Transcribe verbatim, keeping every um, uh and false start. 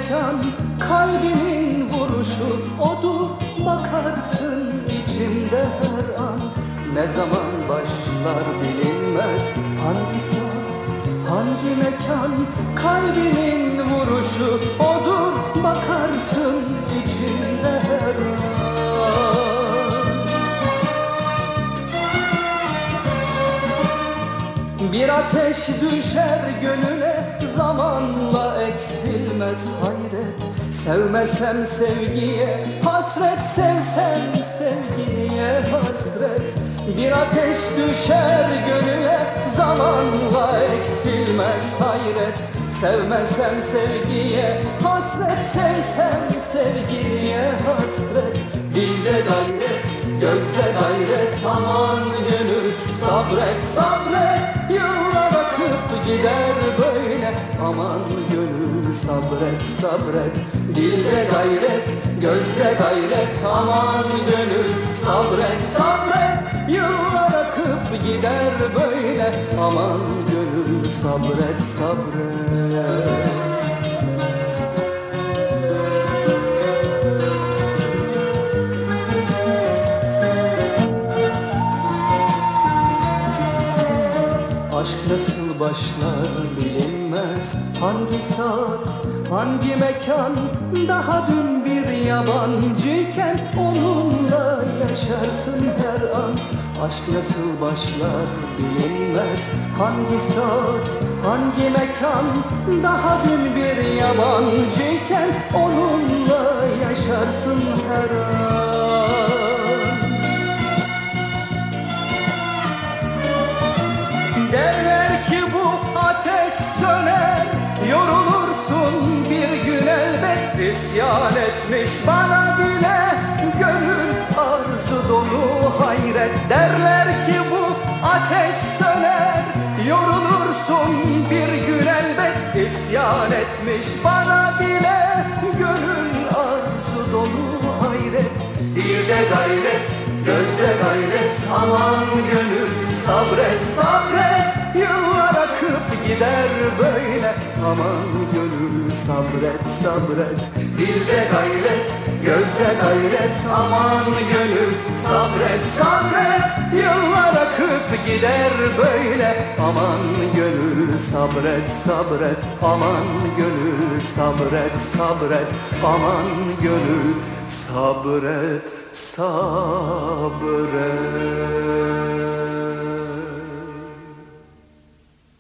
mekan, kalbinin vuruşu odur. Bakarsın içimde her an, ne zaman başlar bilinmez. Hangi saat, hangi mekan, kalbinin vuruşu odur. Bakarsın içimde her an. Bir ateş düşer gönüle, zamanla eksilmez hayret. Sevmesem sevgiye hasret, sevsem sevgiliye hasret. Bir ateş düşer gönüle, zamanla eksilmez hayret. Sevmesem sevgiye hasret, sevsem sevgiliye hasret. Dilde gayret, gözde gayret, aman gönül sabret, sabret. Yıllar akıp gider böyle, aman gönül sabret, sabret. Dilde gayret, gözde gayret, aman gönül sabret, sabret. Yıllar akıp gider böyle, aman gönül sabret, sabret. Aşk nasıl başlar bilinmez. Hangi saat, hangi mekan, daha dün bir yabancıyken onunla yaşarsın her an. Aşk nasıl başlar bilinmez. Hangi saat, hangi mekan, daha dün bir yabancıyken onunla yaşarsın her an. Derler ki bu ateş söner, yorulursun bir gün elbet. İsyan etmiş bana bile gönül arzu dolu hayret. Derler ki bu ateş söner, yorulursun bir gün elbet. İsyan etmiş bana bile gönül arzu dolu hayret. Dilde gayret, gözde gayret, aman gönül sabret, sabret. Yıllar akıp gider böyle, aman gönül sabret, sabret. Dilde gayret, gözde gayret, aman gönül sabret, sabret. Yıllar akıp gider böyle, aman gönül sabret, sabret. Aman gönül sabret, sabret. Aman gönül sabret, sabret.